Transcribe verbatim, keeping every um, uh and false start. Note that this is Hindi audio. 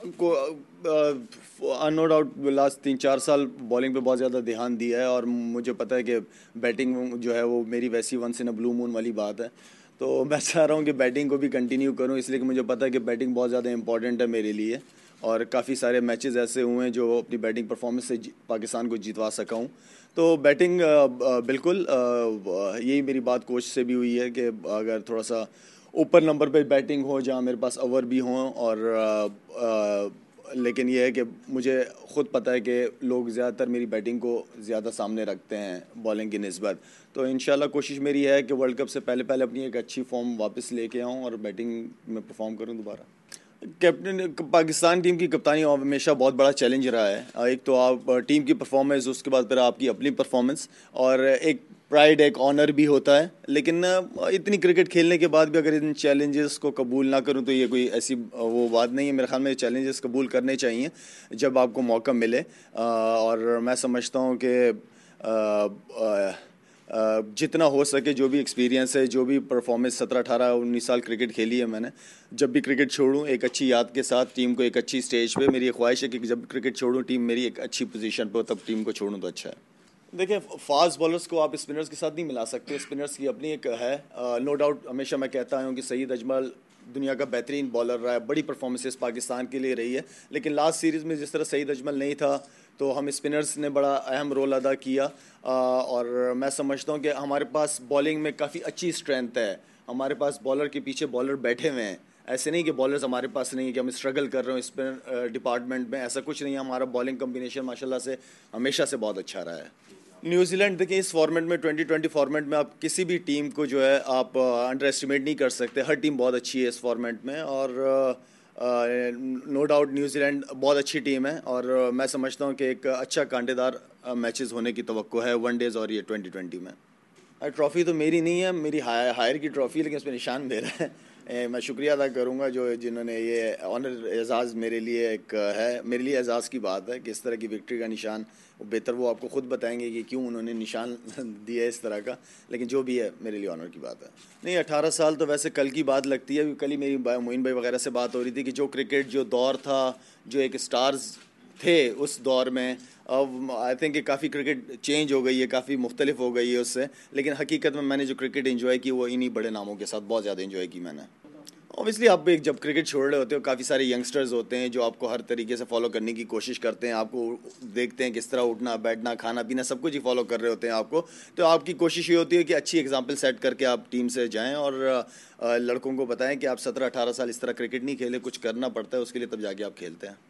को नो डाउट लास्ट तीन चार साल बॉलिंग पे बहुत ज़्यादा ध्यान दिया है और मुझे पता है कि बैटिंग जो है वो मेरी वैसी once in a blue moon वाली बात है। तो मैं चाह रहा हूँ कि बैटिंग को भी कंटिन्यू करूँ, इसलिए कि मुझे पता है कि बैटिंग बहुत ज़्यादा इंपॉर्टेंट है मेरे लिए और काफ़ी सारे मैचेस ऐसे हुए हैं जो अपनी बैटिंग परफॉर्मेंस से पाकिस्तान को जितवा सका हूँ। तो बैटिंग बिल्कुल यही मेरी बात कोच से भी हुई है कि अगर थोड़ा सा ऊपर नंबर पे बैटिंग हो जहाँ मेरे पास ओवर भी हों और आ, आ, लेकिन यह है कि मुझे ख़ुद पता है कि लोग ज़्यादातर मेरी बैटिंग को ज़्यादा सामने रखते हैं बॉलिंग की निस्बत। तो इंशाल्लाह कोशिश मेरी है कि वर्ल्ड कप से पहले पहले अपनी एक अच्छी फॉर्म वापस लेके आऊँ और बैटिंग में परफॉर्म करूँ दोबारा। कैप्टन पाकिस्तान टीम की कप्तानी हमेशा बहुत बड़ा चैलेंज रहा है। एक तो आप टीम की परफॉर्मेंस, उसके बाद फिर आपकी अपनी परफॉर्मेंस और एक प्राइड, एक ऑनर भी होता है। लेकिन इतनी क्रिकेट खेलने के बाद भी अगर इन चैलेंजेस को कबूल ना करूं तो ये कोई ऐसी वो बात नहीं है। मेरे ख्याल में चैलेंजेस कबूल करने चाहिए जब आपको मौका मिले और मैं समझता हूं कि जितना हो सके जो भी एक्सपीरियंस है, जो भी परफॉर्मेंस सत्रह अठारह उन्नीस साल क्रिकेट खेली है मैंने, जब भी क्रिकेट छोड़ूं एक अच्छी याद के साथ टीम को एक अच्छी स्टेज पे, मेरी ख्वाहिश है कि जब क्रिकेट छोड़ूं टीम मेरी एक अच्छी पोजीशन पे हो, तब टीम को छोड़ूं तो अच्छा है। देखिए, फास्ट बॉलर्स को आप स्पिनर्स के साथ नहीं मिला सकते। स्पिनर्स की अपनी एक है, नो डाउट हमेशा मैं कहता हूँ कि सईद अजमल दुनिया का बेहतरीन बॉलर रहा है, बड़ी परफॉर्मेंसेस पाकिस्तान के लिए रही है। लेकिन लास्ट सीरीज़ में जिस तरह सईद अजमल नहीं था तो हम स्पिनर्स ने बड़ा अहम रोल अदा किया आ, और मैं समझता हूँ कि हमारे पास बॉलिंग में काफ़ी अच्छी स्ट्रेंथ है। हमारे पास बॉलर के पीछे बॉलर बैठे हुए हैं, ऐसे नहीं कि बॉलर्स हमारे पास नहीं है कि हम स्ट्रगल कर रहे हो स्पिनर डिपार्टमेंट में, ऐसा कुछ नहीं है। हमारा बॉलिंग कम्बिनेशन माशाल्लाह से हमेशा से बहुत अच्छा रहा है। न्यूजीलैंड, देखिए इस फॉर्मेट में ट्वेंटी ट्वेंटी फॉर्मेट में आप किसी भी टीम को जो है आप अंडर एस्टिमेट नहीं कर सकते। हर टीम बहुत अच्छी है इस फॉर्मेट में और नो डाउट न्यूजीलैंड बहुत अच्छी टीम है और uh, मैं समझता हूँ कि एक अच्छा कांटेदार मैचेस होने की तवक्को है वन डेज़ और ये ट्वेंटी ट्वेंटी में। ट्रॉफ़ी तो मेरी नहीं है, मेरी हायर हायर की ट्रॉफ़ी, लेकिन इसमें निशान मेरा है। ए, मैं शुक्रिया अदा करूँगा जो जिन्होंने ये ऑनर एजाज़ मेरे लिए एक है, मेरे लिए एजाज़ की बात है कि इस तरह की विक्ट्री का निशान, बेहतर वो आपको ख़ुद बताएंगे कि क्यों उन्होंने निशान दिया है इस तरह का, लेकिन जो भी है मेरे लिए ऑनर की बात है। नहीं, अठारह साल तो वैसे कल की बात लगती है। कल ही मेरी मोइन भाई वगैरह से बात हो रही थी कि जो क्रिकेट, जो दौर था, जो एक स्टार्स थे उस दौर में, अब आई थिंक कि काफ़ी क्रिकेट चेंज हो गई है, काफ़ी मुख्तलिफ हो गई है उससे। लेकिन हकीकत में मैंने जो क्रिकेट एंजॉय की वो इन्हीं बड़े नामों के साथ बहुत ज़्यादा एंजॉय की मैंने। ऑब्वियसली आप एक जब क्रिकेट छोड़ रहे होते हो, काफ़ी सारे यंगस्टर्स होते हैं जो आपको हर तरीके से फॉलो करने की कोशिश करते हैं, आपको देखते हैं किस तरह उठना बैठना खाना पीना सब कुछ ही फॉलो कर रहे होते हैं आपको। तो आपकी कोशिश ये होती है कि अच्छी एग्जांपल सेट करके आप टीम से जाएं और लड़कों को बताएं कि आप सत्रह अठारह साल इस तरह क्रिकेट नहीं खेले, कुछ करना पड़ता है उसके लिए, तब जाके आप खेलते हैं।